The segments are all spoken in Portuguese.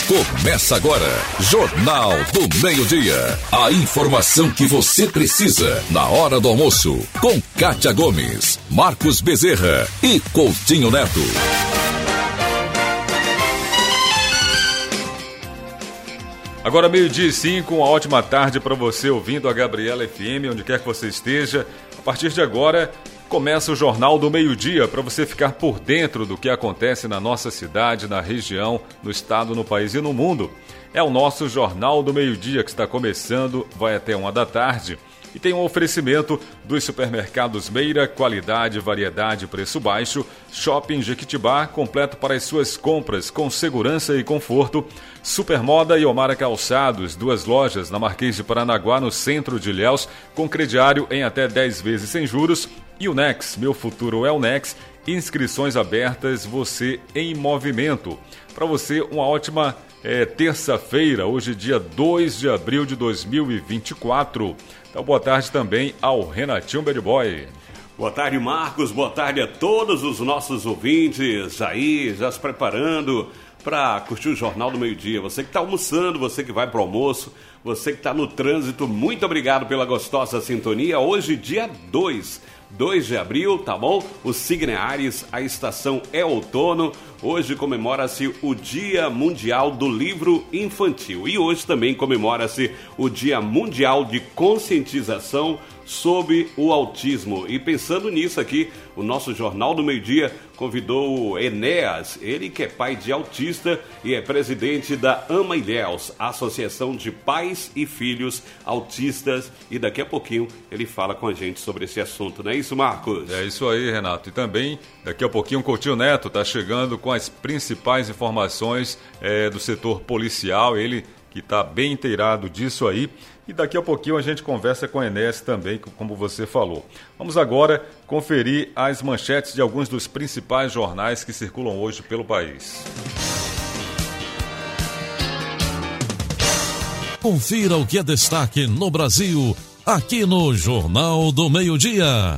Começa agora, Jornal do Meio-Dia. A informação que você precisa na hora do almoço, com Kátia Gomes, Marcos Bezerra e Coutinho Neto. Agora 12:05, uma ótima tarde para você ouvindo a Gabriela FM, onde quer que você esteja. A partir de agora, começa o Jornal do Meio-Dia para você ficar por dentro do que acontece na nossa cidade, na região, no estado, no país e no mundo. É o nosso Jornal do Meio-Dia que está começando, vai até 1 da tarde. E tem um oferecimento dos supermercados Meira, qualidade, variedade e preço baixo. Shopping Jequitibá, completo para as suas compras com segurança e conforto. Supermoda e Omara Calçados, 2 lojas na Marquês de Paranaguá, no centro de Ilhéus, com crediário em até 10 vezes sem juros. E o Nex, meu futuro é o Nex, inscrições abertas, você em movimento. Para você, uma ótima terça-feira, hoje dia 2 de abril de 2024. Então, boa tarde também ao Renatinho Bad Boy. Boa tarde, Marcos. Boa tarde a todos os nossos ouvintes aí, já se preparando para curtir o Jornal do Meio-Dia. Você que está almoçando, você que vai para o almoço, você que está no trânsito, muito obrigado pela gostosa sintonia. Hoje, dia 2 de abril, tá bom? O signo é Áries, a estação é outono. Hoje comemora-se o Dia Mundial do Livro Infantil. E hoje também comemora-se o Dia Mundial de Conscientização sobre o Autismo. E pensando nisso aqui, o nosso Jornal do Meio-Dia convidou o Enéas, ele que é pai de autista e é presidente da Ama Ilhéus, Associação de Pais e Filhos Autistas. E daqui a pouquinho ele fala com a gente sobre esse assunto, não é isso, Marcos? É isso aí, Renato. E também, daqui a pouquinho, o Coutinho Neto está chegando com as principais informações do setor policial, ele que está bem inteirado disso aí. E daqui a pouquinho a gente conversa com a Enéas também, como você falou. Vamos agora conferir as manchetes de alguns dos principais jornais que circulam hoje pelo país. Confira o que é destaque no Brasil, aqui no Jornal do Meio-Dia.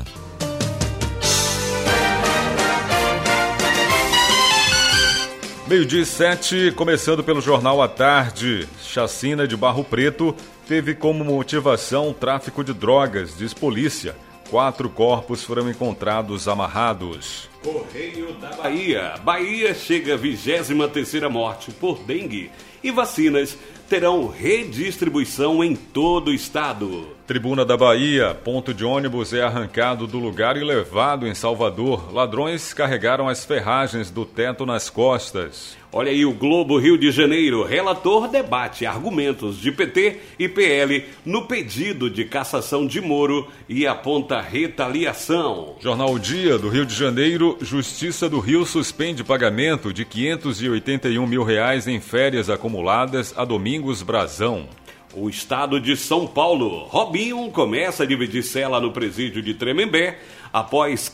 Meio-dia e 7, começando pelo Jornal à Tarde. Chacina de Barro Preto teve como motivação o tráfico de drogas, diz polícia. 4 corpos foram encontrados amarrados. Correio da Bahia. Bahia chega à 23ª morte por dengue. E vacinas terão redistribuição em todo o estado. Tribuna da Bahia, ponto de ônibus é arrancado do lugar e levado em Salvador. Ladrões carregaram as ferragens do teto nas costas. Olha aí o Globo Rio de Janeiro. Relator debate argumentos de PT e PL no pedido de cassação de Moro e aponta retaliação. Jornal O Dia do Rio de Janeiro. Justiça do Rio suspende pagamento de R$581 mil em férias acumuladas a Domingos Brazão. O estado de São Paulo. Robinho começa a dividir cela no presídio de Tremembé após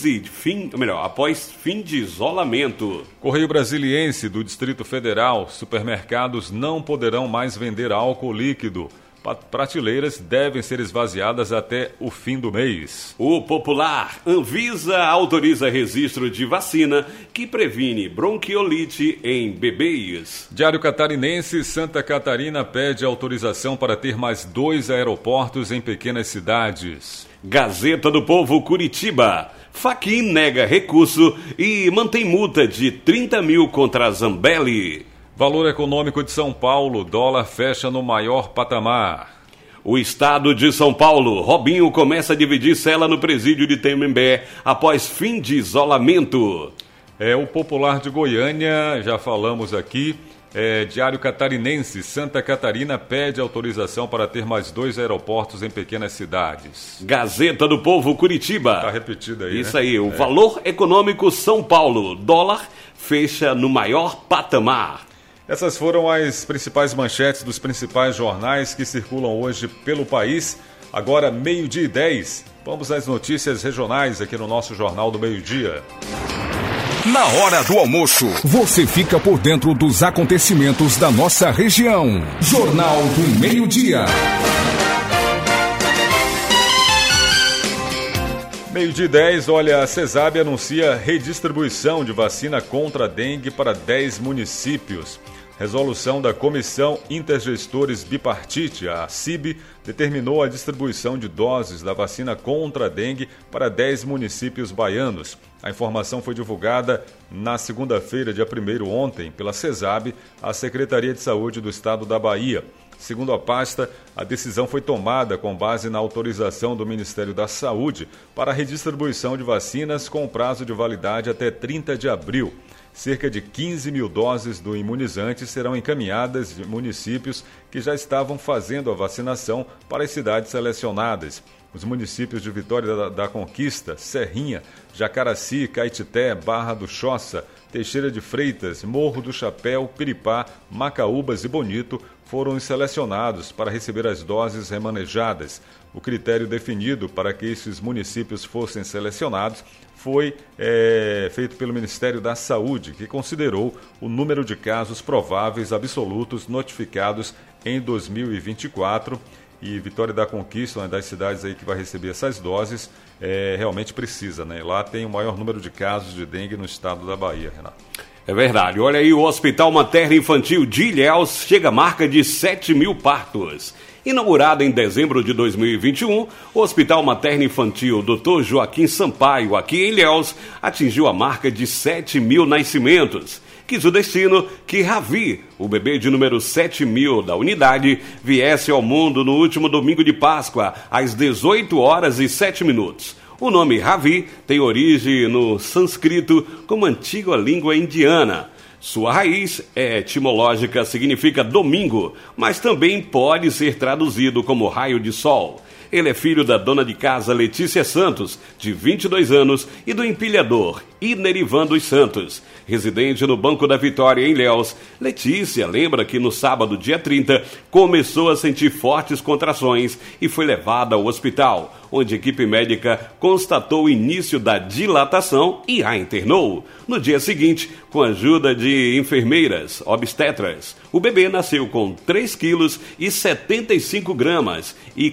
fim de isolamento. Correio Brasiliense do Distrito Federal. Supermercados não poderão mais vender álcool líquido. Prateleiras devem ser esvaziadas até o fim do mês. O Popular. Anvisa autoriza registro de vacina que previne bronquiolite em bebês. Diário Catarinense. Santa Catarina pede autorização para ter mais 2 aeroportos em pequenas cidades. Gazeta do Povo Curitiba. Fachin nega recurso e mantém multa de 30 mil contra a Zambelli. Valor econômico de São Paulo, dólar fecha no maior patamar. O estado de São Paulo. Robinho começa a dividir cela no presídio de Tremembé após fim de isolamento. O Popular de Goiânia, já falamos aqui. Diário Catarinense. Santa Catarina pede autorização para ter mais 2 aeroportos em pequenas cidades. Gazeta do Povo Curitiba. Está repetido aí, isso, né? Aí. O valor econômico São Paulo. Dólar fecha no maior patamar. Essas foram as principais manchetes dos principais jornais que circulam hoje pelo país. Agora, 12:10. Vamos às notícias regionais aqui no nosso Jornal do Meio-Dia. Na hora do almoço, você fica por dentro dos acontecimentos da nossa região. Jornal do Meio-Dia. 12:10, olha, a CESAB anuncia redistribuição de vacina contra a dengue para 10 municípios. Resolução da Comissão Intergestores Bipartite, a CIB, determinou a distribuição de doses da vacina contra a dengue para 10 municípios baianos. A informação foi divulgada na segunda-feira, dia 1º, ontem, pela CESAB, a Secretaria de Saúde do Estado da Bahia. Segundo a pasta, a decisão foi tomada com base na autorização do Ministério da Saúde para a redistribuição de vacinas com prazo de validade até 30 de abril. Cerca de 15 mil doses do imunizante serão encaminhadas de municípios que já estavam fazendo a vacinação para as cidades selecionadas. Os municípios de Vitória da Conquista, Serrinha, Jacaraci, Caetité, Barra do Choça, Teixeira de Freitas, Morro do Chapéu, Piripá, Macaúbas e Bonito foram selecionados para receber as doses remanejadas. O critério definido para que esses municípios fossem selecionados foi feito pelo Ministério da Saúde, que considerou o número de casos prováveis absolutos notificados em 2024. E Vitória da Conquista, uma das cidades aí que vai receber essas doses, realmente precisa, né? Lá tem o maior número de casos de dengue no estado da Bahia, Renato. É verdade. Olha aí, o Hospital Materno Infantil de Ilhéus chega à marca de 7 mil partos. Inaugurado em dezembro de 2021, o Hospital Materno Infantil Dr. Joaquim Sampaio, aqui em Ilhéus, atingiu a marca de 7 mil nascimentos. Quis o destino que Ravi, o bebê de número 7.000 da unidade, viesse ao mundo no último domingo de Páscoa, às 18h07. O nome Ravi tem origem no sânscrito como antiga língua indiana. Sua raiz etimológica significa domingo, mas também pode ser traduzido como raio de sol. Ele é filho da dona de casa Letícia Santos, de 22 anos, e do empilhador Inerivan dos Santos. Residente no Banco da Vitória, em Ilhéus, Letícia lembra que no sábado, dia 30, começou a sentir fortes contrações e foi levada ao hospital, onde a equipe médica constatou o início da dilatação e a internou. No dia seguinte, com a ajuda de enfermeiras obstetras, o bebê nasceu com 3 quilos e 75 gramas e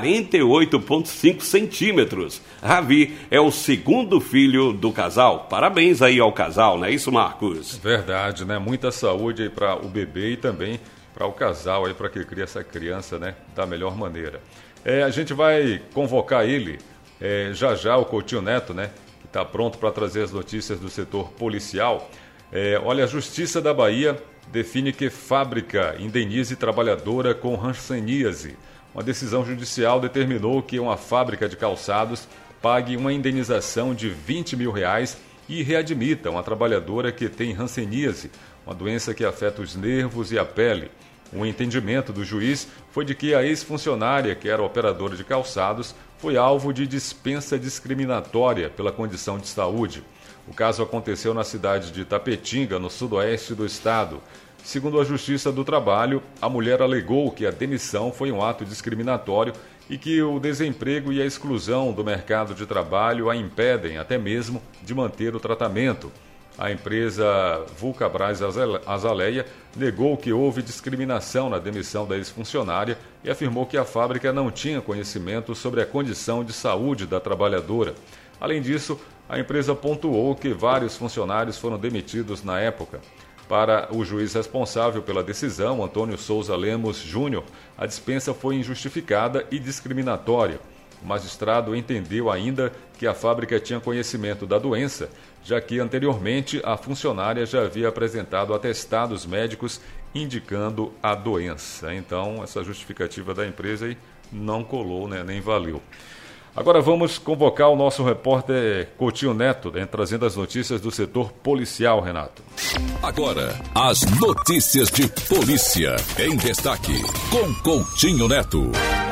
48,5 centímetros. Ravi é o segundo filho do casal. Parabéns aí ao casal, não é isso, Marcos? Verdade, né? Muita saúde aí para o bebê e também para o casal aí, para que crie essa criança, né, da melhor maneira. A gente vai convocar ele já, o Coutinho Neto, né, que está pronto para trazer as notícias do setor policial. Olha, a Justiça da Bahia define que fábrica indenize trabalhadora com hanseníase. Uma decisão judicial determinou que uma fábrica de calçados pague uma indenização de R$20 mil e readmita uma trabalhadora que tem hanseníase, uma doença que afeta os nervos e a pele. O entendimento do juiz foi de que a ex-funcionária, que era operadora de calçados, foi alvo de dispensa discriminatória pela condição de saúde. O caso aconteceu na cidade de Tapetinga, no sudoeste do estado. Segundo a Justiça do Trabalho, a mulher alegou que a demissão foi um ato discriminatório e que o desemprego e a exclusão do mercado de trabalho a impedem até mesmo de manter o tratamento. A empresa Vulcabras Azaleia negou que houve discriminação na demissão da ex-funcionária e afirmou que a fábrica não tinha conhecimento sobre a condição de saúde da trabalhadora. Além disso, a empresa pontuou que vários funcionários foram demitidos na época. Para o juiz responsável pela decisão, Antônio Souza Lemos Júnior, a dispensa foi injustificada e discriminatória. O magistrado entendeu ainda que a fábrica tinha conhecimento da doença, já que anteriormente a funcionária já havia apresentado atestados médicos indicando a doença. Então, essa justificativa da empresa aí não colou, né, nem valeu. Agora vamos convocar o nosso repórter Coutinho Neto, né, trazendo as notícias do setor policial, Renato. Agora, as notícias de polícia em destaque, com Coutinho Neto.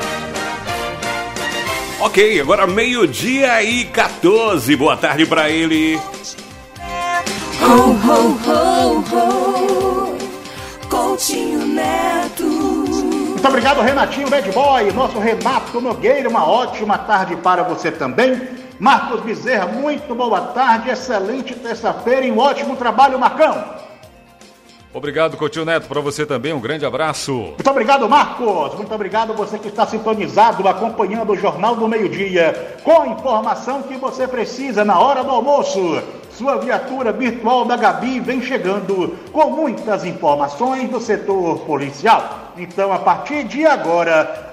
Ok, agora 12h14, boa tarde pra ele. Ho, ho, ho, ho, Coutinho Neto. Muito obrigado, Renatinho Bad Boy, nosso Renato Nogueira, uma ótima tarde para você também. Marcos Bezerra, muito boa tarde, excelente terça-feira e um ótimo trabalho, Marcão. Obrigado, Coutinho Neto, para você também, um grande abraço. Muito obrigado, Marcos, muito obrigado você que está sintonizado, acompanhando o Jornal do Meio-Dia, com a informação que você precisa na hora do almoço. sua viatura virtual da Gabi vem chegando com muitas informações do setor policial. Então, a partir de agora,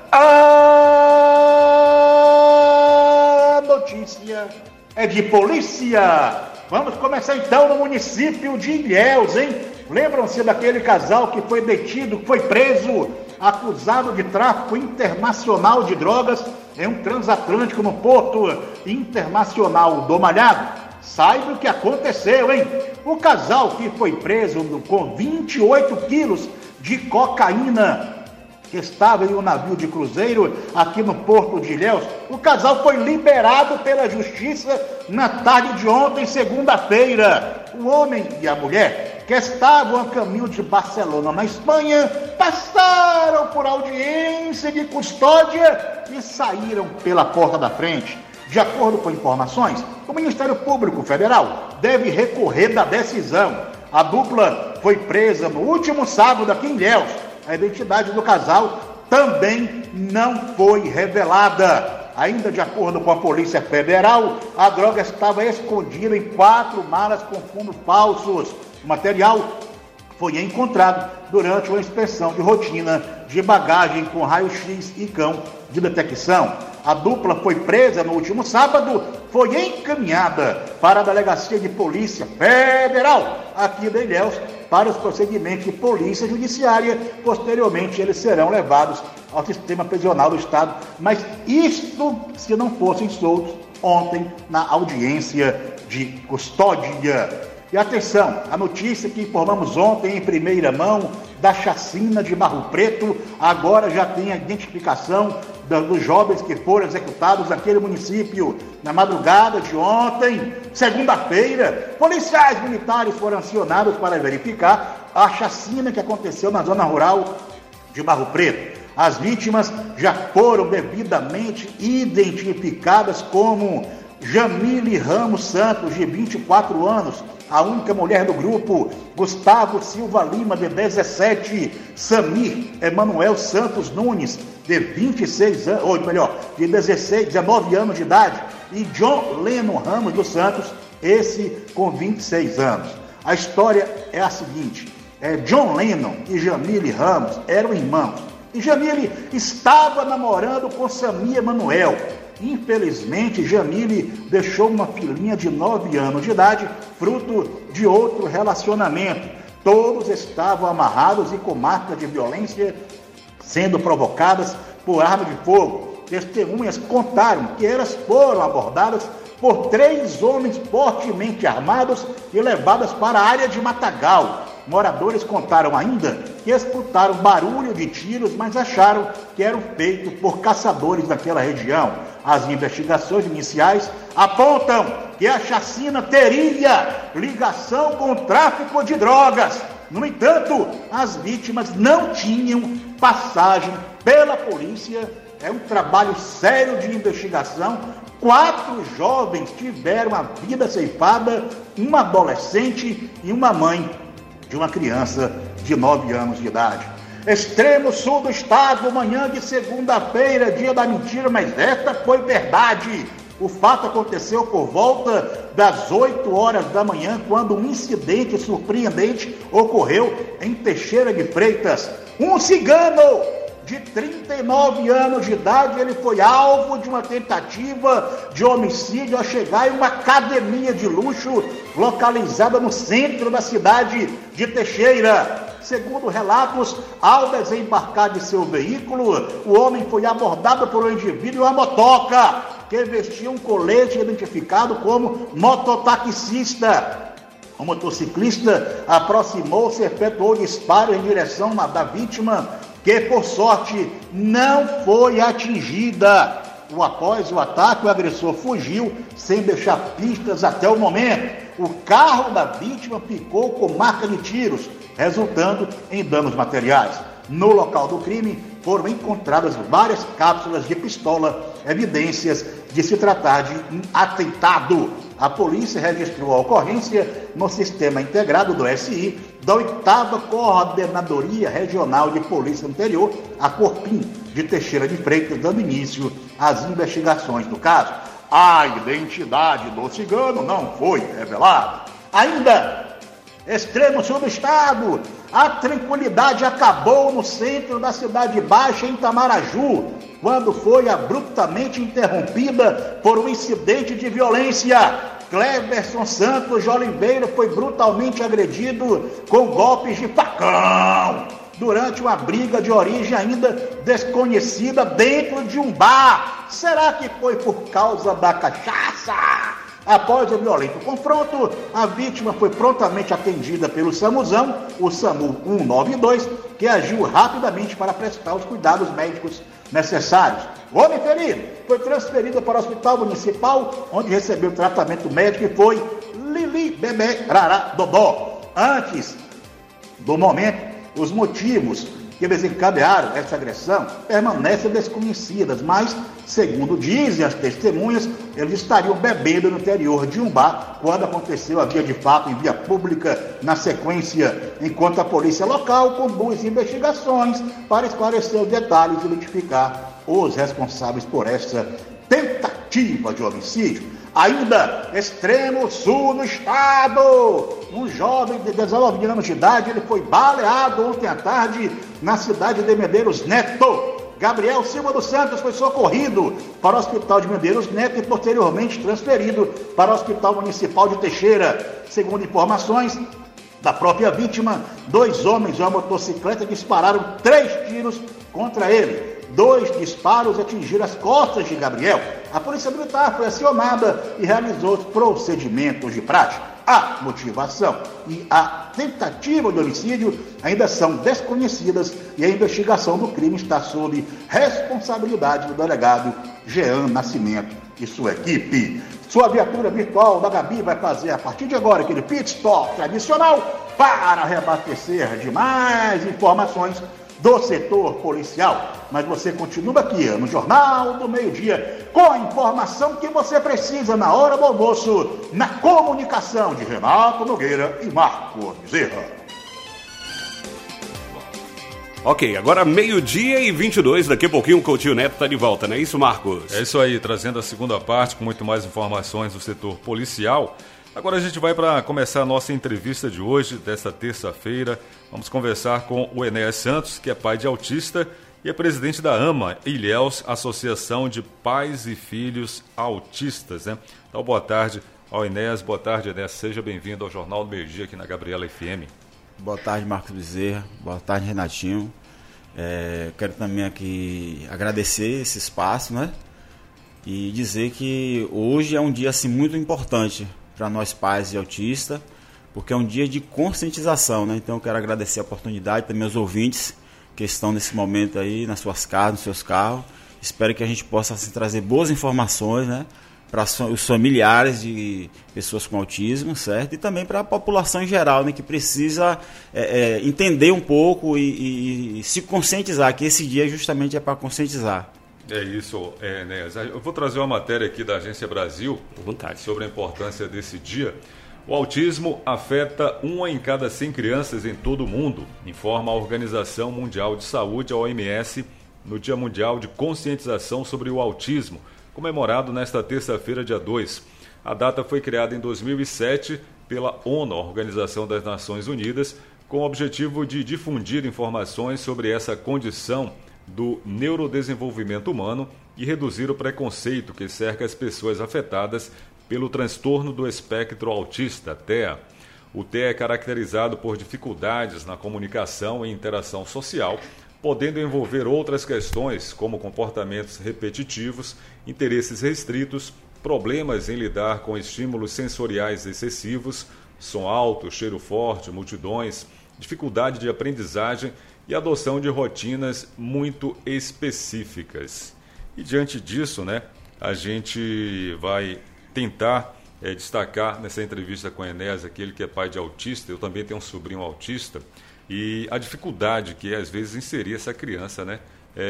a notícia é de polícia. Vamos começar então no município de Ilhéus, hein? Lembram-se daquele casal que foi detido, que foi preso, acusado de tráfico internacional de drogas em um transatlântico no Porto Internacional do Malhado? Saiba o que aconteceu, hein? O casal que foi preso com 28 quilos de cocaína, que estava em um navio de cruzeiro aqui no Porto de Ilhéus, o casal foi liberado pela justiça na tarde de ontem, segunda-feira. O homem e a mulher, que estavam a caminho de Barcelona, na Espanha, passaram por audiência de custódia e saíram pela porta da frente. De acordo com informações, o Ministério Público Federal deve recorrer da decisão. A dupla foi presa no último sábado aqui em Ilhéus. A identidade do casal também não foi revelada. Ainda de acordo com a Polícia Federal, a droga estava escondida em 4 malas com fundos falsos. O material foi encontrado durante uma inspeção de rotina de bagagem com raio-x e cão de detecção. A dupla foi presa no último sábado, foi encaminhada para a Delegacia de Polícia Federal aqui de Ilhéus para os procedimentos de polícia judiciária. Posteriormente, eles serão levados ao sistema prisional do Estado. Mas isto se não fossem soltos ontem na audiência de custódia. E atenção, a notícia que informamos ontem em primeira mão da chacina de Barro Preto, agora já tem a identificação dos jovens que foram executados naquele município. Na madrugada de ontem, segunda-feira, policiais militares foram acionados para verificar a chacina que aconteceu na zona rural de Barro Preto. As vítimas já foram devidamente identificadas como Jamile Ramos Santos, de 24 anos, a única mulher do grupo, Gustavo Silva Lima, de 17, Samir Emanuel Santos Nunes, de 26 anos, ou melhor, de 19 anos de idade, e John Leno Ramos dos Santos, esse com 26 anos. A história é a seguinte: John Lennon e Jamile Ramos eram irmãos, e Jamile estava namorando com Samir Emanuel. Infelizmente, Jamile deixou uma filhinha de 9 anos de idade, fruto de outro relacionamento. Todos estavam amarrados e com marcas de violência sendo provocadas por arma de fogo. Testemunhas contaram que elas foram abordadas por 3 homens fortemente armados e levadas para a área de Matagal. Moradores contaram ainda que escutaram barulho de tiros, mas acharam que eram feitos por caçadores daquela região. As investigações iniciais apontam que a chacina teria ligação com o tráfico de drogas. No entanto, as vítimas não tinham passagem pela polícia. É um trabalho sério de investigação. 4 jovens tiveram a vida ceifada, uma adolescente e uma mãe de uma criança de 9 anos de idade. Extremo sul do estado, manhã de segunda-feira, dia da mentira, mas esta foi verdade. O fato aconteceu por volta das 8 horas da manhã, quando um incidente surpreendente ocorreu em Teixeira de Freitas. Um cigano de 39 anos de idade, ele foi alvo de uma tentativa de homicídio ao chegar em uma academia de luxo localizada no centro da cidade de Teixeira. Segundo relatos, ao desembarcar de seu veículo, o homem foi abordado por um indivíduo em uma motoca, que vestia um colete identificado como mototaxista. O motociclista aproximou-se e efetuou disparos em direção da vítima, que por sorte não foi atingida. Após o ataque, o agressor fugiu sem deixar pistas até o momento. O carro da vítima ficou com marca de tiros, resultando em danos materiais. No local do crime foram encontradas várias cápsulas de pistola, evidências de se tratar de um atentado. A polícia registrou a ocorrência no Sistema Integrado do SI, da 8ª Coordenadoria Regional de Polícia Interior, a Corpim de Teixeira de Freitas, dando início às investigações do caso. A identidade do cigano não foi revelada. Ainda, extremo sul do estado, a tranquilidade acabou no centro da Cidade Baixa, em Itamaraju, quando foi abruptamente interrompida por um incidente de violência. Cleberson Santos de Oliveira foi brutalmente agredido com golpes de facão durante uma briga de origem ainda desconhecida dentro de um bar. Será que foi por causa da cachaça? Após o violento confronto, a vítima foi prontamente atendida pelo SAMUzão, o SAMU 192, que agiu rapidamente para prestar os cuidados médicos necessários. O homem ferido foi transferido para o Hospital Municipal, onde recebeu tratamento médico e foi Lili Bebê Rará Dodó. Antes do momento, os motivos que desencadearam essa agressão permanecem desconhecidas, mas, segundo dizem as testemunhas, eles estariam bebendo no interior de um bar quando aconteceu a via de fato em via pública. Na sequência, enquanto a polícia local conduz investigações para esclarecer os detalhes e identificar os responsáveis por essa tentativa de homicídio. Ainda, extremo sul do estado, um jovem de 19 anos de idade, ele foi baleado ontem à tarde na cidade de Medeiros Neto. Gabriel Silva dos Santos foi socorrido para o Hospital de Medeiros Neto e posteriormente transferido para o Hospital Municipal de Teixeira. Segundo informações da própria vítima, 2 homens e uma motocicleta dispararam 3 tiros contra ele. 2 disparos atingiram as costas de Gabriel. A Polícia Militar foi acionada e realizou os procedimentos de prática. A motivação e a tentativa de homicídio ainda são desconhecidas e a investigação do crime está sob responsabilidade do delegado Jean Nascimento e sua equipe. Sua viatura virtual da Gabi vai fazer a partir de agora aquele pit stop tradicional para reabastecer de mais informações do setor policial. Mas você continua aqui no Jornal do Meio-Dia com a informação que você precisa na hora do almoço, na comunicação de Renato Nogueira e Marcos Bezerra. Ok, agora 12:22, daqui a pouquinho o Coutinho Neto está de volta, não é isso, Marcos? É isso aí, trazendo a segunda parte com muito mais informações do setor policial. Agora a gente vai para começar a nossa entrevista de hoje, desta terça-feira. Vamos conversar com o Enéas Santos, que é pai de autista e é presidente da AMA Ilhéus, Associação de Pais e Filhos Autistas, né? Então, boa tarde ao Enéas. Boa tarde, Enéas. Seja bem-vindo ao Jornal do Meio-Dia aqui na Gabriela FM. Boa tarde, Marcos Bezerra. Boa tarde, Renatinho. Quero também aqui agradecer esse espaço, né? E dizer que hoje é um dia assim, muito importante para nós pais de autista, porque é um dia de conscientização, né? Então eu quero agradecer a oportunidade também aos ouvintes que estão nesse momento aí nas suas casas, nos seus carros. Espero que a gente possa assim, trazer boas informações, né, para os familiares de pessoas com autismo, certo? E também para a população em geral, né, que precisa entender um pouco e se conscientizar, que esse dia justamente é para conscientizar. É isso, Enéas. Eu vou trazer uma matéria aqui da Agência Brasil sobre a importância desse dia. O autismo afeta 1 em cada 100 crianças em todo o mundo, informa a Organização Mundial de Saúde, a OMS, no Dia Mundial de Conscientização sobre o Autismo, comemorado nesta terça-feira, dia 2. A data foi criada em 2007 pela ONU, a Organização das Nações Unidas, com o objetivo de difundir informações sobre essa condição do neurodesenvolvimento humano e reduzir o preconceito que cerca as pessoas afetadas pelo transtorno do espectro autista, TEA. O TEA é caracterizado por dificuldades na comunicação e interação social, podendo envolver outras questões como comportamentos repetitivos, interesses restritos, problemas em lidar com estímulos sensoriais excessivos, som alto, cheiro forte, multidões, dificuldade de aprendizagem e adoção de rotinas muito específicas. E diante disso, né, a gente vai tentar destacar nessa entrevista com o Enéas, aquele que é pai de autista. Eu também tenho um sobrinho autista, e a dificuldade que é, às vezes, inserir essa criança, né,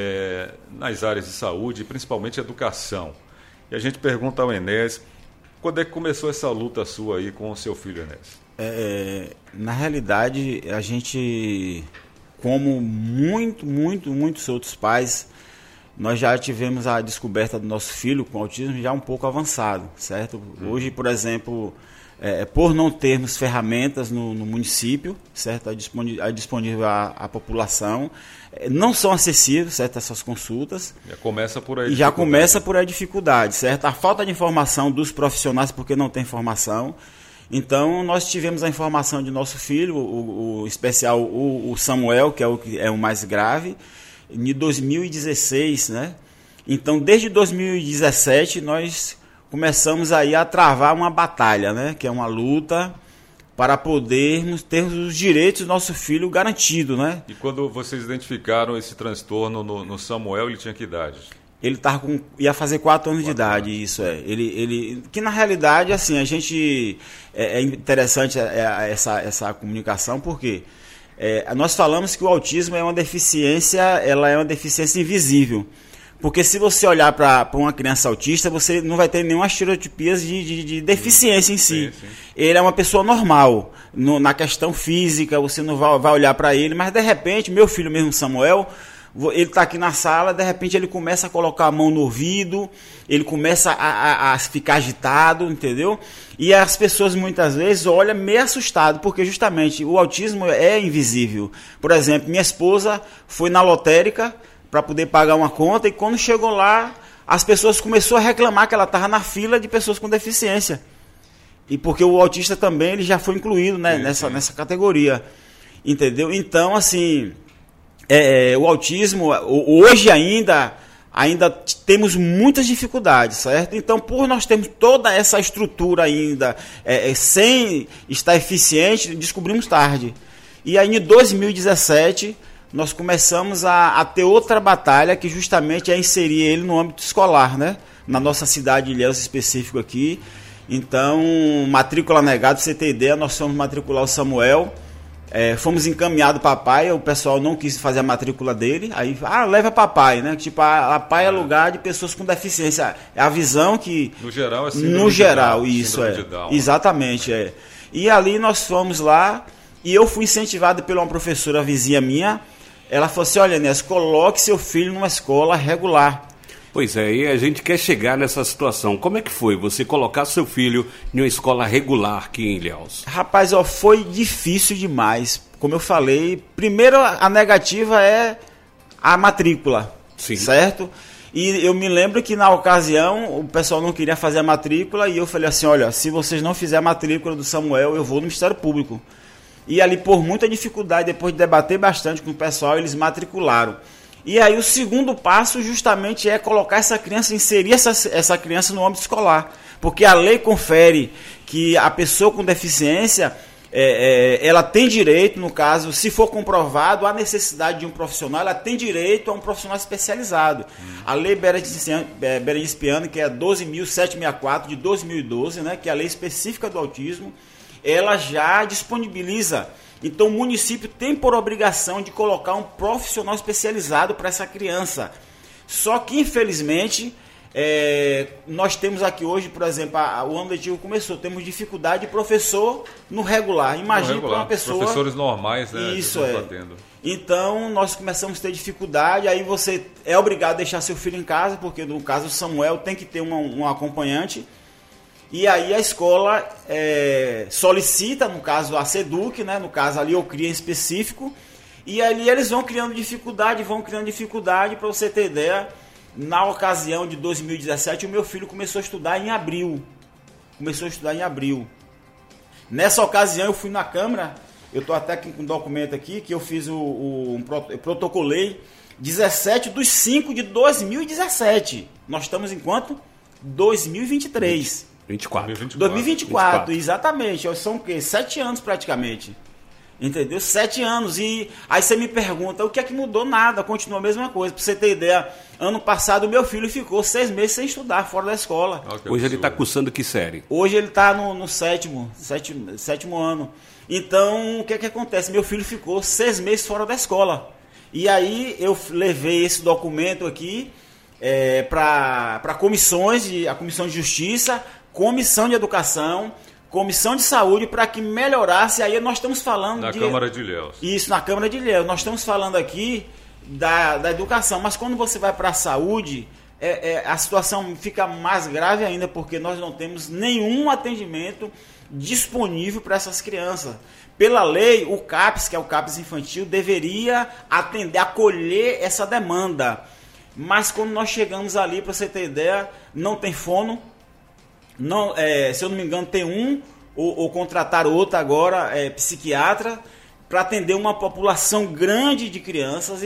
nas áreas de saúde, principalmente educação. E a gente pergunta ao Enéas, quando é que começou essa luta sua aí com o seu filho, Enéas? Na realidade, a gente, como muitos outros pais, nós já tivemos a descoberta do nosso filho com autismo já um pouco avançado, certo? Hoje, por exemplo, por não termos ferramentas no município, certo? Disponível à população, não são acessíveis, certo? Essas consultas. Já começa por aí. Já começa por aí a dificuldade, certo? A falta de informação dos profissionais, porque não tem informação. Então, nós tivemos a informação de nosso filho, o especial, o Samuel, que é o mais grave, em 2016, né? Então, desde 2017, nós começamos aí a travar uma batalha, né? Que é uma luta para podermos ter os direitos do nosso filho garantidos, né? E quando vocês identificaram esse transtorno no Samuel, ele tinha que idade? Ele ia fazer 4 anos de idade, isso é. Que na realidade, assim, a gente... É interessante essa comunicação, porque nós falamos que o autismo é uma deficiência, ela é uma deficiência invisível. Porque se você olhar para uma criança autista, você não vai ter nenhuma estereotipia de deficiência em si. Sim. Ele é uma pessoa normal. Na questão física, você não vai olhar para ele, mas de repente, meu filho mesmo, Samuel... Ele está aqui na sala, de repente ele começa a colocar a mão no ouvido, ele começa a ficar agitado, entendeu? E as pessoas muitas vezes olham meio assustado, porque justamente o autismo é invisível. Por exemplo, minha esposa foi na lotérica para poder pagar uma conta e quando chegou lá, as pessoas começaram a reclamar que ela estava na fila de pessoas com deficiência. E porque o autista também ele já foi incluído, né, nessa categoria, entendeu? Então, assim... o autismo, hoje ainda temos muitas dificuldades, certo? Então, por nós termos toda essa estrutura ainda sem estar eficiente, descobrimos tarde. E aí, em 2017, nós começamos a ter outra batalha, que justamente é inserir ele no âmbito escolar, né? Na nossa cidade de Ilhéus específico aqui. Então, matrícula negada, pra você ter ideia, nós fomos matricular o Samuel... fomos encaminhados para papai, o pessoal não quis fazer a matrícula dele, aí, leva papai, né? Tipo, a pai é lugar de pessoas com deficiência. É a visão que... No geral, é síndrome No geral, Down, isso de Down. Exatamente, E ali nós fomos lá, e eu fui incentivado por uma professora vizinha minha, ela falou assim, olha, Inês, coloque seu filho numa escola regular. Pois é, e a gente quer chegar nessa situação. Como é que foi você colocar seu filho em uma escola regular aqui em Ilhéus? Rapaz, foi difícil demais. Como eu falei, primeiro a negativa é a matrícula, Sim. certo? E eu me lembro que na ocasião o pessoal não queria fazer a matrícula e eu falei assim, olha, se vocês não fizerem a matrícula do Samuel, eu vou no Ministério Público. E ali, por muita dificuldade, depois de debater bastante com o pessoal, eles matricularam. E aí o segundo passo justamente é colocar essa criança, inserir essa criança no âmbito escolar. Porque a lei confere que a pessoa com deficiência, ela tem direito, no caso, se for comprovado a necessidade de um profissional, ela tem direito a um profissional especializado. A lei Berenice Piano, que é 12.764 de 2012, né, que é a lei específica do autismo, ela já disponibiliza. Então o município tem por obrigação de colocar um profissional especializado para essa criança. Só que, infelizmente, nós temos aqui hoje, por exemplo, o ano letivo começou, temos dificuldade de professor no regular. Imagina para uma pessoa... Professores normais, né? Isso Então, nós começamos a ter dificuldade, aí você é obrigado a deixar seu filho em casa, porque no caso o Samuel tem que ter um acompanhante. E aí a escola solicita, no caso a SEDUC, né, no caso ali o CRIA em específico, e ali eles vão criando dificuldade, para você ter ideia. Na ocasião de 2017, o meu filho começou a estudar em abril. Nessa ocasião eu fui na Câmara, eu estou até com um documento aqui, que eu fiz eu protocolei 17/5 de 2017. Nós estamos em quanto? 2023. 2024, exatamente. São o quê? 7 anos praticamente. Entendeu? 7 anos. E aí você me pergunta, o que é que mudou? Nada, continua a mesma coisa. Pra você ter ideia, ano passado meu filho ficou 6 meses sem estudar, fora da escola. Hoje ele está cursando que série? Hoje ele está no sétimo ano. Então, o que é que acontece? Meu filho ficou 6 meses fora da escola. E aí eu levei esse documento aqui para comissões, a Comissão de Justiça, Comissão de Educação, Comissão de Saúde, para que melhorasse. Aí nós estamos falando na Câmara de Ilhéus. Isso, na Câmara de Ilhéus. Nós estamos falando aqui da educação. Mas quando você vai para a saúde, a situação fica mais grave ainda, porque nós não temos nenhum atendimento disponível para essas crianças. Pela lei, o CAPS, que é o CAPS infantil, deveria acolher essa demanda. Mas quando nós chegamos ali, para você ter ideia, não tem fono, não, se eu não me engano tem um, ou contratar outro agora, psiquiatra, para atender uma população grande de crianças,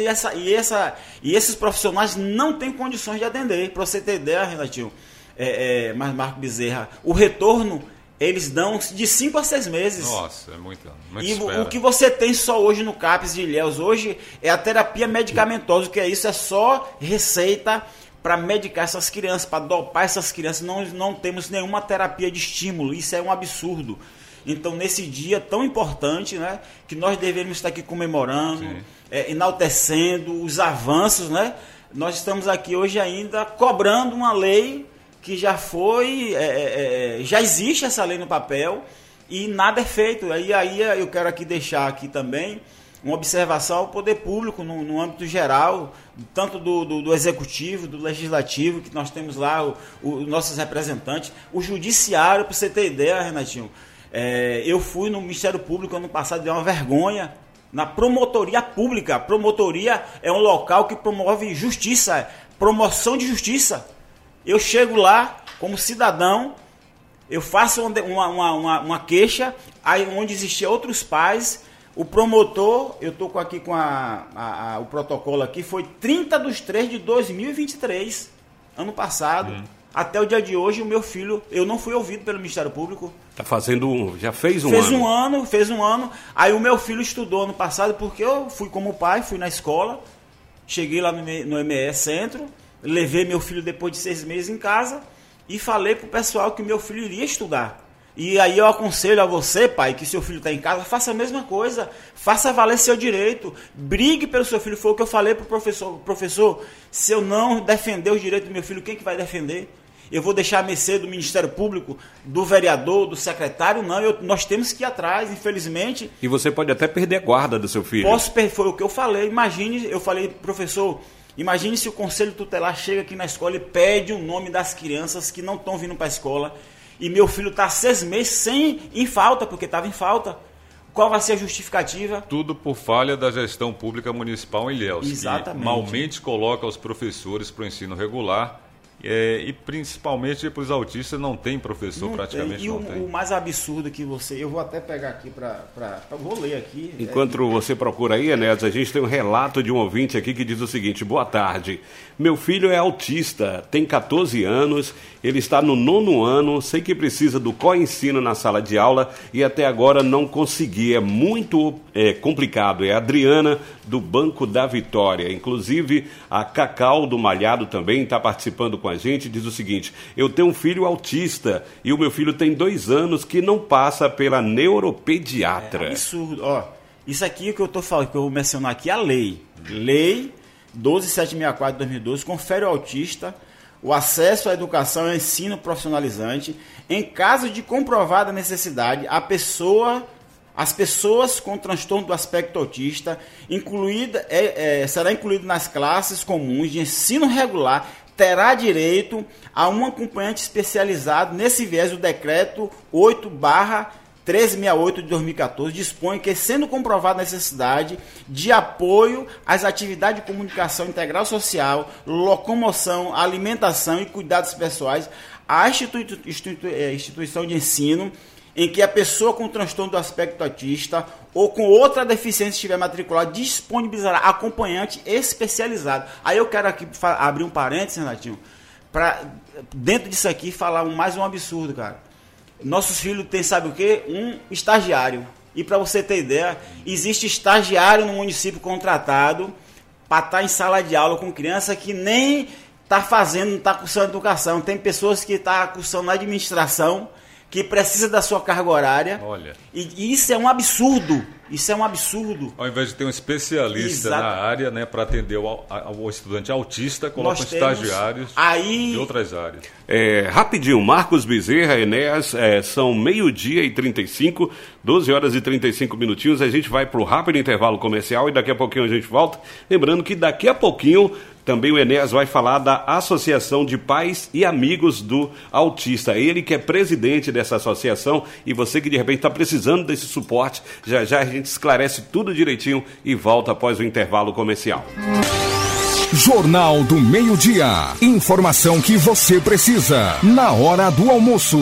e esses profissionais não têm condições de atender. Para você ter ideia, Renatinho, Marco Bezerra, o retorno eles dão de 5 a 6 meses. Nossa, é muito E espera. o que você tem só hoje no CAPS de Ilhéus hoje é a terapia medicamentosa, que é isso, é só receita para medicar essas crianças, para dopar essas crianças. Não temos nenhuma terapia de estímulo, isso é um absurdo. Então, nesse dia tão importante, né, que nós devemos estar aqui comemorando, enaltecendo os avanços, né, nós estamos aqui hoje ainda cobrando uma lei que já foi, já existe essa lei no papel e nada é feito. Aí eu quero aqui deixar aqui também uma observação ao poder público no âmbito geral, tanto do executivo, do legislativo, que nós temos lá os nossos representantes, o judiciário, para você ter ideia, Renatinho, eu fui no Ministério Público ano passado, deu uma vergonha, na promotoria pública. A promotoria é um local que promove justiça, promoção de justiça. Eu chego lá como cidadão, eu faço uma queixa, aí onde existiam outros pais, o promotor, eu estou aqui com o protocolo aqui, foi 30/3/2023, ano passado, até o dia de hoje, o meu filho, eu não fui ouvido pelo Ministério Público. Tá fazendo já fez um ano. Fez um ano, aí o meu filho estudou ano passado, porque eu fui como pai, fui na escola, cheguei lá no ME Centro, levei meu filho depois de 6 meses em casa e falei pro pessoal que meu filho iria estudar. E aí eu aconselho a você, pai, que seu filho está em casa, faça a mesma coisa, faça valer seu direito, brigue pelo seu filho. Foi o que eu falei pro professor, se eu não defender os direitos do meu filho, quem que vai defender? Eu vou deixar a mercê do Ministério Público, do vereador, do secretário? Não, nós temos que ir atrás, infelizmente. E você pode até perder a guarda do seu filho. Foi o que eu falei. Imagine, eu falei, professor, imagine se o Conselho Tutelar chega aqui na escola e pede o nome das crianças que não estão vindo para a escola, e meu filho está 6 meses em falta, porque estava em falta. Qual vai ser a justificativa? Tudo por falha da gestão pública municipal em Ilhéus, Exatamente. que malmente coloca os professores para o ensino regular. E principalmente para os autistas não tem professor, não praticamente tem. não tem. O mais absurdo que eu vou até pegar aqui vou ler aqui. Enquanto você procura aí, Enéas, a gente tem um relato de um ouvinte aqui que diz o seguinte: boa tarde, meu filho é autista, tem 14 anos, ele está no 9º ano, sei que precisa do co-ensino na sala de aula e até agora não consegui, é muito complicado. É a Adriana do Banco da Vitória, inclusive a Cacau do Malhado também está participando com a gente, diz o seguinte: eu tenho um filho autista e o meu filho tem 2 anos que não passa pela neuropediatra. É absurdo. Ó, isso aqui que eu estou falando, que eu vou mencionar aqui, a lei 12764 de 2012, confere ao autista o acesso à educação e ao ensino profissionalizante em caso de comprovada necessidade. As pessoas com transtorno do aspecto autista será incluído nas classes comuns de ensino regular, terá direito a um acompanhante especializado. Nesse viés, o decreto 8/1368 de 2014 dispõe que, sendo comprovada a necessidade de apoio às atividades de comunicação integral social, locomoção, alimentação e cuidados pessoais, a instituição de ensino em que a pessoa com transtorno do aspecto autista ou com outra deficiência estiver matriculada, disponibilizará acompanhante especializado. Aí eu quero aqui abrir um parênteses, Renatinho, para dentro disso aqui falar mais um absurdo, cara. Nossos filhos têm, sabe o quê? Um estagiário. E para você ter ideia, existe estagiário no município contratado para estar em sala de aula com criança que nem está fazendo, não está cursando educação. Tem pessoas que estão cursando administração, que precisa da sua carga horária. Olha. E isso é um absurdo. Isso é um absurdo. Ao invés de ter um especialista na área, né, para atender o estudante autista, colocam estagiários de outras áreas. Rapidinho, Marcos Bezerra, Enéas, são 12h35, 12 horas e 35 minutinhos. A gente vai para o rápido intervalo comercial e daqui a pouquinho a gente volta. Lembrando que daqui a pouquinho também o Enéas vai falar da Associação de Pais e Amigos do Autista. Ele que é presidente dessa associação, e você que de repente está precisando desse suporte, já já a gente esclarece tudo direitinho e volta após o intervalo comercial. Jornal do Meio-Dia. Informação que você precisa na hora do almoço.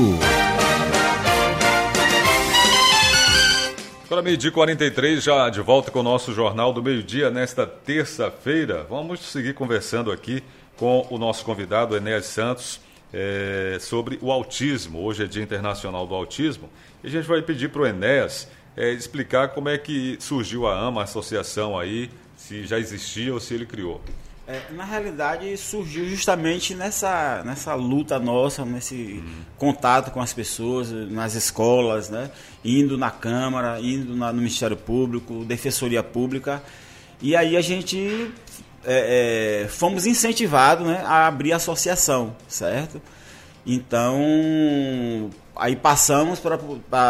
Agora, 12h43, já de volta com o nosso Jornal do Meio-Dia nesta terça-feira. Vamos seguir conversando aqui com o nosso convidado, Enéas Santos, sobre o autismo. Hoje é Dia Internacional do Autismo. E a gente vai pedir para o Enéas explicar como é que surgiu a AMA, a associação aí, se já existia ou se ele criou. Na realidade, surgiu justamente nessa luta nossa, nesse contato com as pessoas, nas escolas, né? Indo na Câmara, indo no Ministério Público, Defensoria Pública. E aí a gente fomos incentivados, né, a abrir a associação, certo? Então, aí passamos para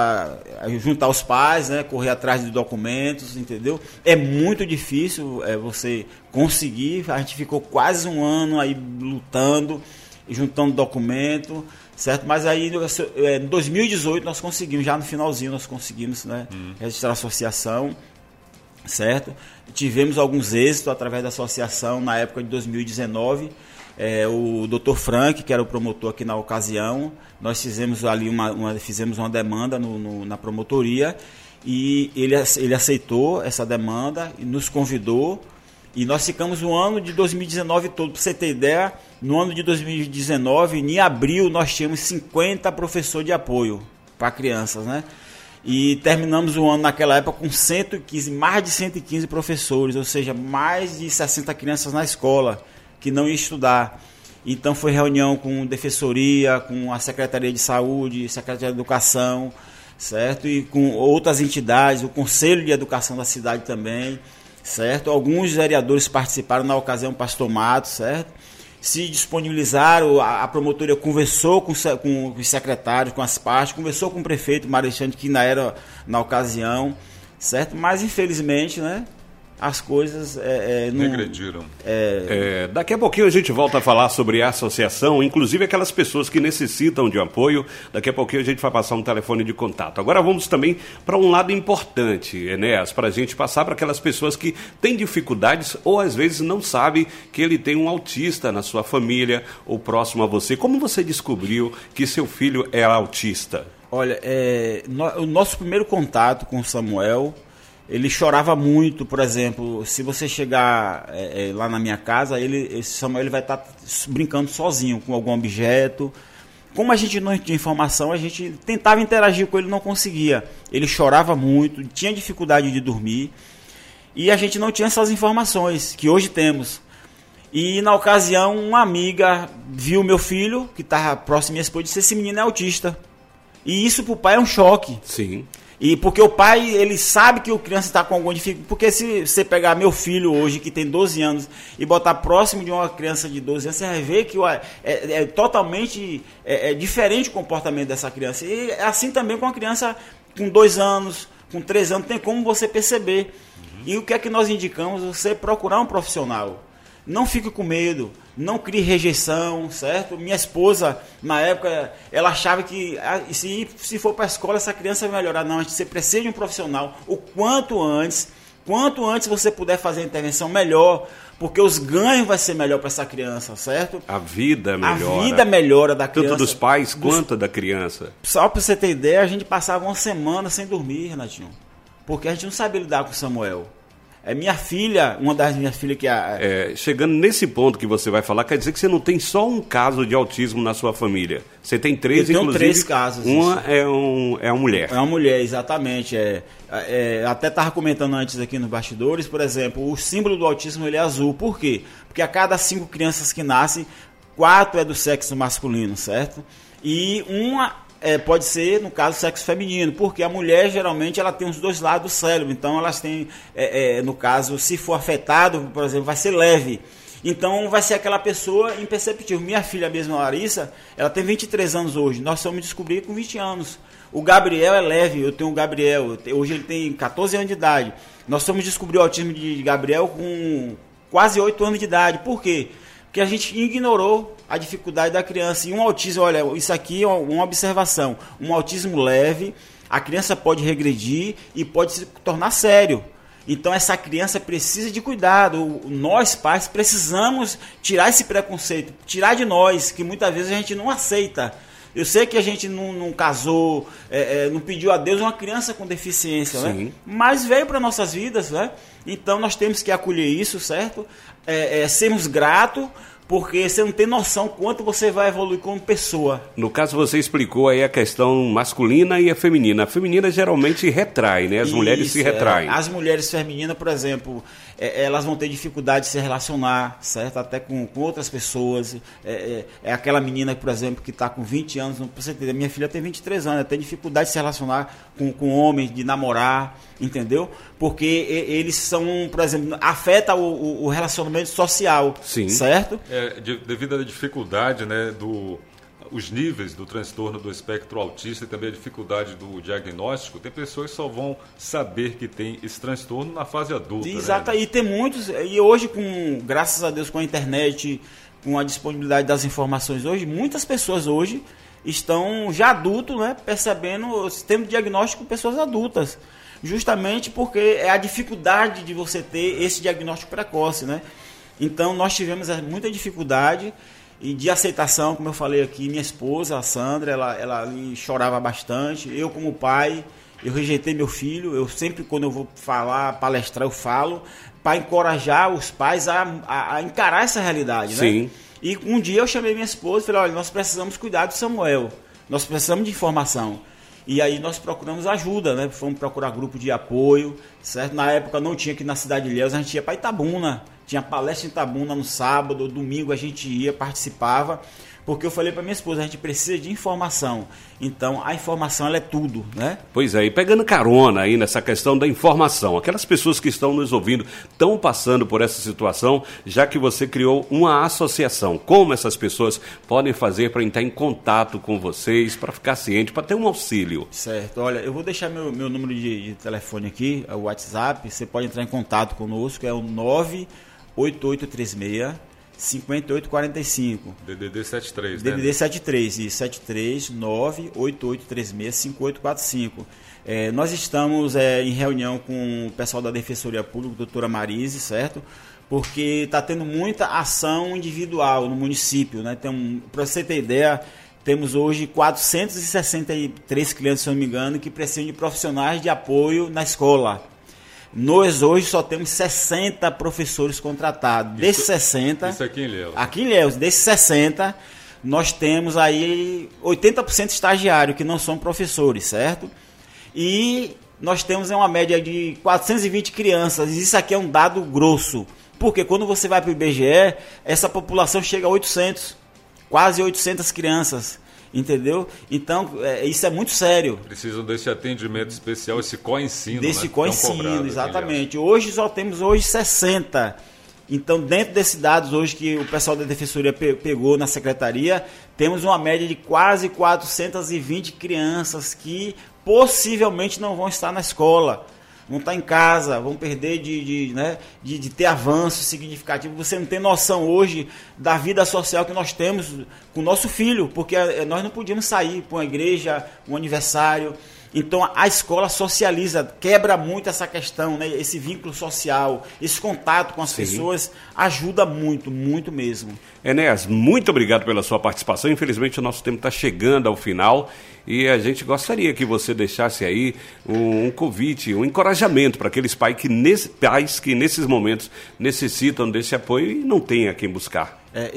juntar os pais, né, correr atrás de documentos, entendeu? É muito difícil você conseguir, a gente ficou quase um ano aí lutando, juntando documento, certo? Mas aí em 2018 nós conseguimos, já no finalzinho nós conseguimos, né, registrar a associação, certo? Tivemos alguns êxitos através da associação na época de 2019. O Dr. Frank, que era o promotor aqui na ocasião, nós fizemos ali fizemos uma demanda na promotoria e ele aceitou essa demanda e nos convidou, e nós ficamos o ano de 2019 todo. Para você ter ideia, no ano de 2019, em abril, nós tínhamos 50 professores de apoio para crianças, né? E terminamos o ano naquela época com mais de 115 professores, ou seja, mais de 60 crianças na escola que não ia estudar. Então foi reunião com Defensoria, com a Secretaria de Saúde, Secretaria de Educação, certo? E com outras entidades, o Conselho de Educação da cidade também, certo? Alguns vereadores participaram na ocasião, Pastor Mato, certo? Se disponibilizaram, a promotoria conversou com os secretários, com as partes, conversou com o prefeito Marechante, que ainda era na ocasião, certo? Mas infelizmente, né, as coisas não regrediram. Daqui a pouquinho a gente volta a falar sobre a associação, inclusive aquelas pessoas que necessitam de apoio. Daqui a pouquinho a gente vai passar um telefone de contato. Agora vamos também para um lado importante, Enéas, para a gente passar para aquelas pessoas que têm dificuldades ou às vezes não sabem que ele tem um autista na sua família ou próximo a você. Como você descobriu que seu filho é autista? Olha, o nosso primeiro contato com o Samuel, ele chorava muito. Por exemplo, se você chegar lá na minha casa, esse Samuel vai estar brincando sozinho com algum objeto. Como a gente não tinha informação, a gente tentava interagir com ele, não conseguia. Ele chorava muito, tinha dificuldade de dormir, e a gente não tinha essas informações que hoje temos. E na ocasião, uma amiga viu meu filho, que estava próximo à minha esposa, e disse: esse menino é autista. E isso para o pai é um choque. Sim. E porque o pai, ele sabe que o criança está com alguma dificuldade. Porque se você pegar meu filho hoje, que tem 12 anos, e botar próximo de uma criança de 12 anos, você vai ver que é totalmente diferente o comportamento dessa criança. E é assim também com a criança com 2 anos, com 3 anos, tem como você perceber. E o que é que nós indicamos? Você procurar um profissional. Não fique com medo, não crie rejeição, certo? Minha esposa, na época, ela achava que se for para a escola, essa criança vai melhorar. Não, você precisa de um profissional. O quanto antes você puder fazer a intervenção, melhor, porque os ganhos vai ser melhor para essa criança, certo? A vida melhora. A vida melhora da criança. Tanto dos pais quanto da criança. Só para você ter ideia, a gente passava uma semana sem dormir, Renatinho, porque a gente não sabia lidar com o Samuel. Minha filha, uma das minhas filhas que chegando nesse ponto que você vai falar, quer dizer que você não tem só um caso de autismo na sua família. Você tem 3, inclusive. Eu tenho 3 casos. Uma é uma mulher. É uma mulher, exatamente. Até estava comentando antes aqui nos bastidores, por exemplo, o símbolo do autismo ele é azul. Por quê? Porque a cada 5 crianças que nascem, 4 é do sexo masculino, certo? E pode ser, no caso, sexo feminino, porque a mulher, geralmente, ela tem os dois lados do cérebro, então elas têm, no caso, se for afetado, por exemplo, vai ser leve. Então vai ser aquela pessoa imperceptível. Minha filha mesmo, a Larissa, ela tem 23 anos hoje, nós fomos descobrir com 20 anos. O Gabriel é leve, eu tenho o Gabriel, hoje ele tem 14 anos de idade. Nós fomos descobrir o autismo de Gabriel com quase 8 anos de idade. Por quê? Porque a gente ignorou a dificuldade da criança. E um autismo, olha, isso aqui é uma observação. Um autismo leve, a criança pode regredir e pode se tornar sério. Então essa criança precisa de cuidado. Nós, pais, precisamos tirar esse preconceito, tirar de nós, que muitas vezes a gente não aceita. Eu sei que a gente não casou, não pediu a Deus uma criança com deficiência, né? Mas veio para nossas vidas, né? Então nós temos que acolher isso, certo? Sermos gratos, porque você não tem noção quanto você vai evoluir como pessoa. No caso, você explicou aí a questão masculina e a feminina. A feminina geralmente retrai, né? As mulheres se retraem. As mulheres femininas, por exemplo, elas vão ter dificuldade de se relacionar, certo? Até com outras pessoas. É aquela menina, por exemplo, que está com 20 anos, não precisa entender. Minha filha tem 23 anos, ela tem dificuldade de se relacionar com homens, de namorar, entendeu? Porque eles são, por exemplo, afeta o relacionamento social, certo? Devido à dificuldade, né, os níveis do transtorno do espectro autista e também a dificuldade do diagnóstico, tem pessoas que só vão saber que tem esse transtorno na fase adulta. Exato, né? E tem muitos, e hoje, graças a Deus, com a internet, com a disponibilidade das informações hoje, muitas pessoas hoje estão já adultos, né, percebendo, tendo diagnóstico com pessoas adultas, justamente porque é a dificuldade de você ter esse diagnóstico precoce, né? Então nós tivemos muita dificuldade e de aceitação, como eu falei aqui, minha esposa, a Sandra, ela ali chorava bastante, eu como pai, eu rejeitei meu filho, eu sempre quando eu vou palestrar, eu falo, para encorajar os pais a encarar essa realidade, né? Sim. E um dia eu chamei minha esposa e falei, olha, nós precisamos cuidar do Samuel, nós precisamos de informação. E aí nós procuramos ajuda, né? Fomos procurar grupo de apoio, certo? Na época não tinha aqui na cidade de Ilhéus, a gente ia para Itabuna, tinha palestra em Itabuna no sábado, domingo a gente ia, participava, porque eu falei para minha esposa, a gente precisa de informação. Então a informação ela é tudo, né? Pois é, e pegando carona aí nessa questão da informação, aquelas pessoas que estão nos ouvindo estão passando por essa situação, já que você criou uma associação. Como essas pessoas podem fazer para entrar em contato com vocês, para ficar ciente, para ter um auxílio? Certo, olha, eu vou deixar meu número de telefone aqui, o WhatsApp, você pode entrar em contato conosco, é o 98836 5845. DDD 73, né? DDD 73, e 73 98836 5845. Nós estamos em reunião com o pessoal da Defensoria Pública, doutora Marise, certo? Porque está tendo muita ação individual no município, né? Para você ter ideia, temos hoje 463 crianças, se eu não me engano, que precisam de profissionais de apoio na escola. Nós hoje só temos 60 professores contratados. Desses 60... Isso aqui em Ilhéus. Aqui em Ilhéus, desses 60, nós temos aí 80% estagiário, que não são professores, certo? E nós temos uma média de 420 crianças. Isso aqui é um dado grosso. Porque quando você vai para o IBGE, essa população chega a 800. Quase 800 crianças. Entendeu? Então, isso é muito sério. Precisam desse atendimento especial, esse co-ensino. Desse co-ensino, exatamente. Hoje só temos 60. Então, dentro desses dados hoje que o pessoal da Defensoria pegou na Secretaria, temos uma média de quase 420 crianças que possivelmente não vão estar na escola. Vão estar em casa, vão perder de ter avanço significativo. Você não tem noção hoje da vida social que nós temos com o nosso filho, porque nós não podíamos sair para uma igreja, um aniversário. Então a escola socializa, quebra muito essa questão, né? Esse vínculo social, esse contato com as pessoas ajuda muito, muito mesmo. Enéas, muito obrigado pela sua participação. Infelizmente o nosso tempo está chegando ao final e a gente gostaria que você deixasse aí um convite, um encorajamento para aqueles pais que nesses momentos necessitam desse apoio e não têm a quem buscar.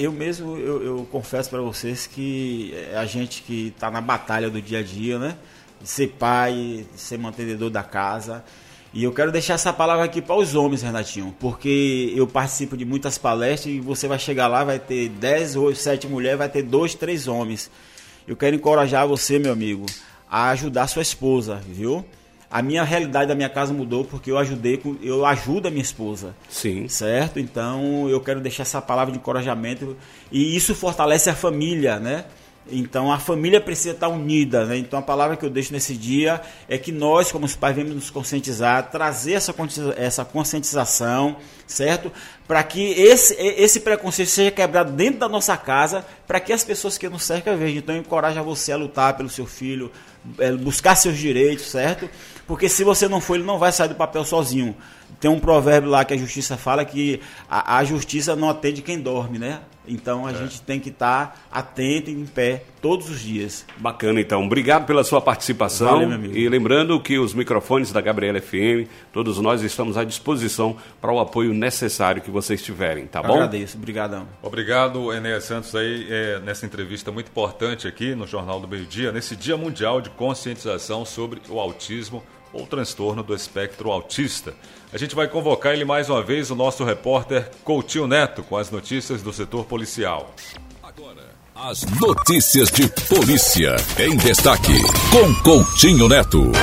Eu confesso para vocês que a gente que está na batalha do dia a dia, né? De ser pai, de ser mantenedor da casa. E eu quero deixar essa palavra aqui para os homens, Renatinho, porque eu participo de muitas palestras e você vai chegar lá, vai ter 10 ou 7 mulheres, vai ter 2, 3 homens. eu quero encorajar você, meu amigo, a ajudar sua esposa, viu? A minha realidade da minha casa mudou porque eu ajudo a minha esposa. Sim. Certo? Então eu quero deixar essa palavra de encorajamento, e isso fortalece a família, né? Então a família precisa estar unida, né? Então a palavra que eu deixo nesse dia é que nós, como os pais, devemos nos conscientizar, trazer essa conscientização, certo? Para que esse preconceito seja quebrado dentro da nossa casa, para que as pessoas que nos cercam vejam. Então eu encorajo você a lutar pelo seu filho, buscar seus direitos, certo? Porque se você não for, ele não vai sair do papel sozinho. Tem um provérbio lá que a justiça fala que a justiça não atende quem dorme, né? Então a gente tem que estar atento e em pé todos os dias. Bacana, então. Obrigado pela sua participação. Valeu, meu amigo. E lembrando que os microfones da Gabriela FM, todos nós estamos à disposição para o apoio necessário que vocês tiverem, tá bom? Agradeço, obrigadão. Obrigado, Enéas Santos, aí, nessa entrevista muito importante aqui no Jornal do Meio-Dia, nesse Dia Mundial de Conscientização sobre o Autismo ou transtorno do espectro autista. A gente vai convocar ele mais uma vez, o nosso repórter Coutinho Neto, com as notícias do setor policial. Agora, as notícias de polícia em destaque, com Coutinho Neto.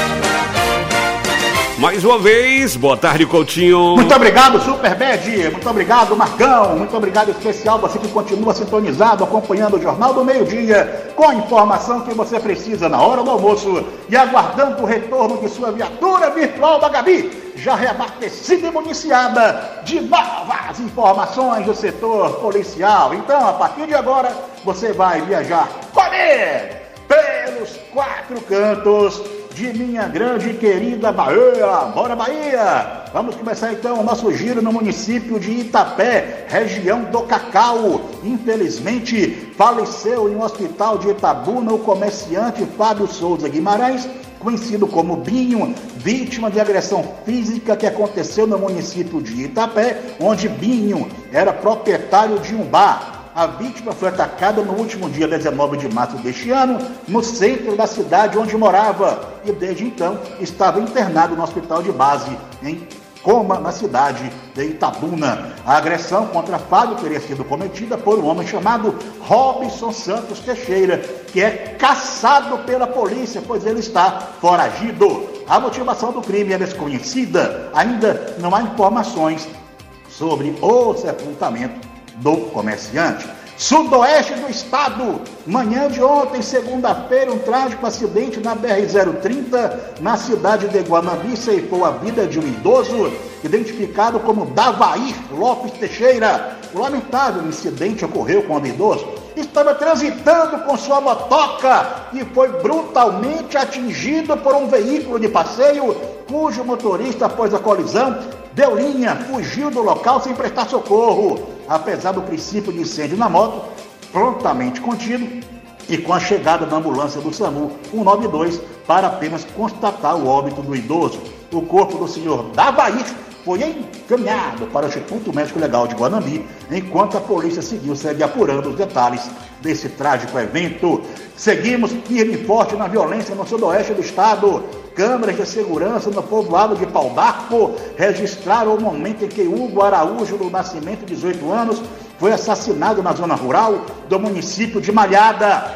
Mais uma vez, boa tarde, Coutinho. Muito obrigado, Super Bad. Muito obrigado, Marcão. Muito obrigado especial você que continua sintonizado, acompanhando o Jornal do Meio-Dia, com a informação que você precisa na hora do almoço e aguardando o retorno de sua viatura virtual da Gabi, já reabastecida e municiada de novas informações do setor policial. Então, a partir de agora, você vai viajar comigo pelos 4 cantos de minha grande e querida Bahia. Bora, Bahia! Vamos começar então o nosso giro no município de Itapé, região do Cacau. Infelizmente, faleceu em um hospital de Itabuna o comerciante Fábio Souza Guimarães, conhecido como Binho, vítima de agressão física que aconteceu no município de Itapé, onde Binho era proprietário de um bar. A vítima foi atacada no último dia 19 de março deste ano, no centro da cidade onde morava, e desde então estava internado no hospital de base em coma na cidade de Itabuna. A agressão contra Fábio teria sido cometida por um homem chamado Robson Santos Teixeira, que é caçado pela polícia, pois ele está foragido. A motivação do crime é desconhecida. Ainda não há informações sobre o sepultamento do comerciante. Sudoeste do estado, manhã de ontem, segunda-feira, um trágico acidente na BR-030, na cidade de Guanambi, ceifou a vida de um idoso, identificado como Davair Lopes Teixeira. O lamentável incidente ocorreu quando o idoso estava transitando com sua motoca e foi brutalmente atingido por um veículo de passeio, cujo motorista, após a colisão, deu linha, fugiu do local sem prestar socorro. Apesar do princípio de incêndio na moto, prontamente contido, e com a chegada da ambulância do SAMU 192 para apenas constatar o óbito do idoso. O corpo do senhor Davair foi encaminhado para o Instituto Médico Legal de Guanambi, enquanto a polícia segue apurando os detalhes desse trágico evento. Seguimos firme e forte na violência no sudoeste do estado. Câmeras de segurança no povoado de Pau d'Arco registraram o momento em que Hugo Araújo do Nascimento, 18 anos, foi assassinado na zona rural do município de Malhada.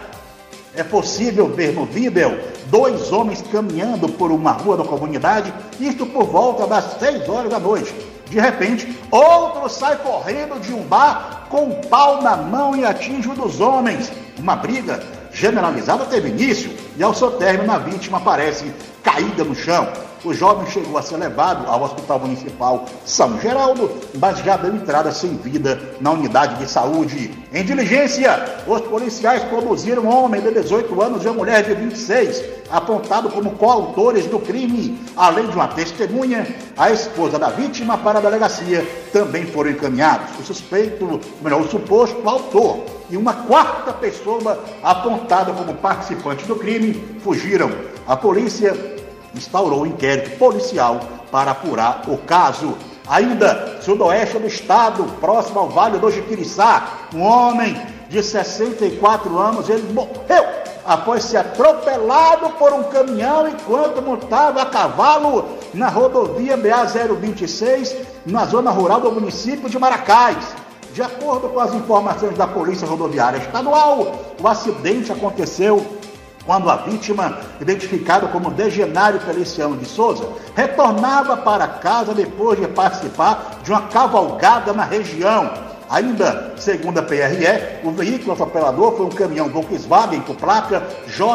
É possível ver no vídeo 2 homens caminhando por uma rua da comunidade, isto por volta das 6 horas da noite. De repente, outro sai correndo de um bar com um pau na mão e atinge um dos homens. Uma briga generalizada teve início e, ao seu término, a vítima aparece caída no chão. O jovem chegou a ser levado ao Hospital Municipal São Geraldo, mas já deu entrada sem vida na unidade de saúde. Em diligência, os policiais conduziram um homem de 18 anos e uma mulher de 26, apontado como coautores do crime. Além de uma testemunha, a esposa da vítima, para a delegacia, também foram encaminhados. O suposto autor e uma 4ª pessoa apontada como participante do crime fugiram. A polícia instaurou um inquérito policial para apurar o caso. Ainda, sudoeste do estado, próximo ao Vale do Jiquiriçá, um homem de 64 anos, ele morreu após ser atropelado por um caminhão enquanto montava a cavalo na rodovia BA-026, na zona rural do município de Maracás. De acordo com as informações da Polícia Rodoviária Estadual, o acidente aconteceu quando a vítima, identificada como Degenário Feliciano de Souza, retornava para casa depois de participar de uma cavalgada na região. Ainda, segundo a PRE, o veículo atropelador foi um caminhão Volkswagen com placa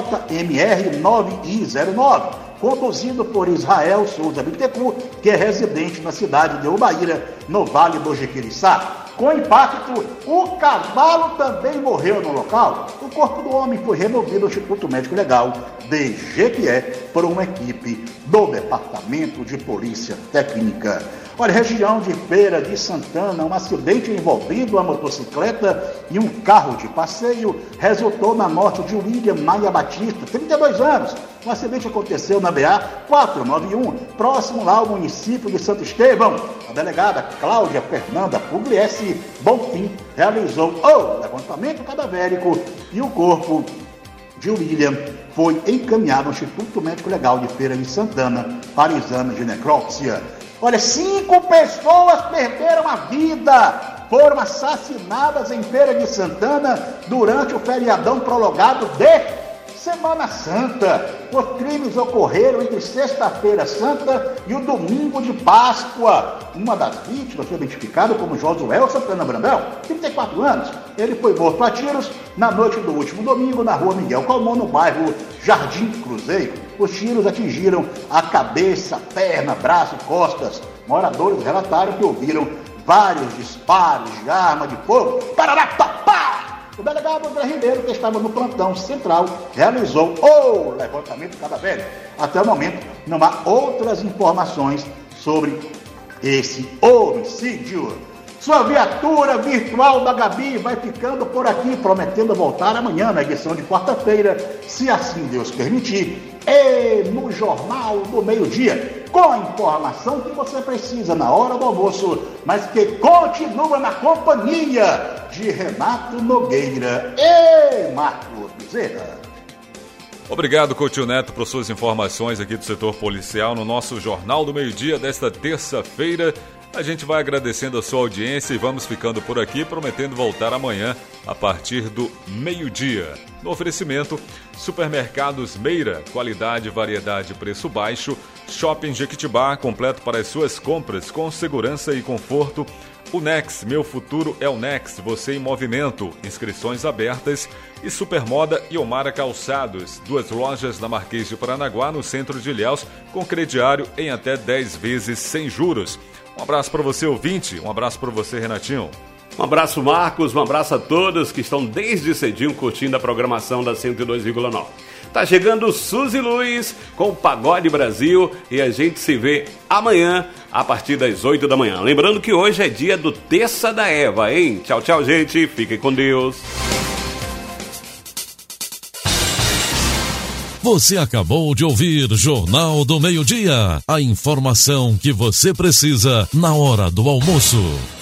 JMR9I09, conduzido por Israel Souza Bittencourt, que é residente na cidade de Ubaíra, no Vale do Jequiriçá. Com impacto, o cavalo também morreu no local. O corpo do homem foi removido ao Instituto Médico Legal de Jequié por uma equipe do Departamento de Polícia Técnica. Olha, região de Feira de Santana, um acidente envolvendo uma motocicleta e um carro de passeio resultou na morte de William Maia Batista, 32 anos. O acidente aconteceu na BA-491, próximo lá ao município de Santo Estevão. A delegada Cláudia Fernanda Pugliese Bonfim realizou o levantamento cadavérico e o corpo de William foi encaminhado ao Instituto Médico Legal de Feira de Santana para exame de necrópsia. Olha, 5 pessoas perderam a vida, foram assassinadas em Feira de Santana durante o feriadão prolongado de Semana Santa. Os crimes ocorreram entre Sexta-feira Santa e o Domingo de Páscoa. Uma das vítimas foi identificada como Josué Santana Brandão, 34 anos. Ele foi morto a tiros na noite do último domingo na rua Miguel Calmon, no bairro Jardim Cruzeiro. Os tiros atingiram a cabeça, perna, braço e costas. Moradores relataram que ouviram vários disparos de arma de fogo. Pararapapá! O delegado André Ribeiro, que estava no plantão central, realizou o levantamento cadavérico. Até o momento, não há outras informações sobre esse homicídio. Sua viatura virtual da Gabi vai ficando por aqui, prometendo voltar amanhã na edição de quarta-feira, se assim Deus permitir, e no Jornal do Meio-Dia, com a informação que você precisa na hora do almoço, mas que continua na companhia de Renato Nogueira e Marcos Bezerra. Obrigado, Coutinho Neto, por suas informações aqui do setor policial no nosso Jornal do Meio-Dia desta terça-feira. A gente vai agradecendo a sua audiência e vamos ficando por aqui, prometendo voltar amanhã a partir do meio-dia. No oferecimento, Supermercados Meira, qualidade, variedade, preço baixo. Shopping Jequitibá, completo para as suas compras com segurança e conforto. O Nex, meu futuro é o Nex, você em movimento, inscrições abertas. E Supermoda e Omara Calçados, 2 lojas na Marquês de Paranaguá, no centro de Ilhéus, com crediário em até 10 vezes sem juros. Um abraço para você, ouvinte, um abraço para você, Renatinho. Um abraço, Marcos, um abraço a todos que estão desde cedinho curtindo a programação da 102,9. Tá chegando Suzy Luiz com o Pagode Brasil e a gente se vê amanhã a partir das 8 da manhã. Lembrando que hoje é dia do Terça da Eva, hein? Tchau, tchau, gente. Fiquem com Deus. Você acabou de ouvir Jornal do Meio-Dia. A informação que você precisa na hora do almoço.